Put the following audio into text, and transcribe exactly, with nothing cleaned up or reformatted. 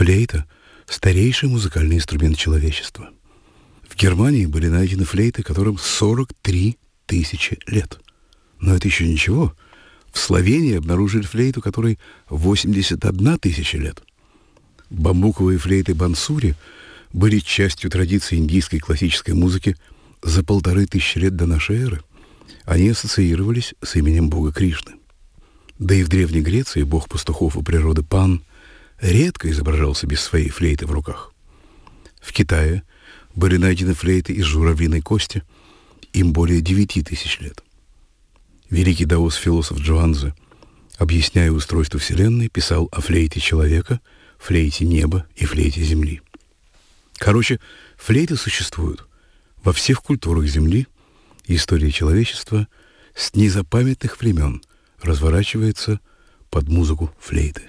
Флейта — старейший музыкальный инструмент человечества. В Германии были найдены флейты, которым сорок три тысячи лет. Но это еще ничего. В Словении обнаружили флейту, которой восемьдесят одна тысяча лет. Бамбуковые флейты бансури были частью традиции индийской классической музыки за полторы тысячи лет до нашей эры. Они ассоциировались с именем бога Кришны. Да и в Древней Греции бог пастухов и природы Пан редко изображался без своей флейты в руках. В Китае были найдены флейты из журавлиной кости, им более девяти тысяч лет. Великий даос-философ Джуанзе, объясняя устройство Вселенной, писал о флейте человека, флейте неба и флейте земли. Короче, флейты существуют во всех культурах Земли, и история человечества с незапамятных времен разворачивается под музыку флейты.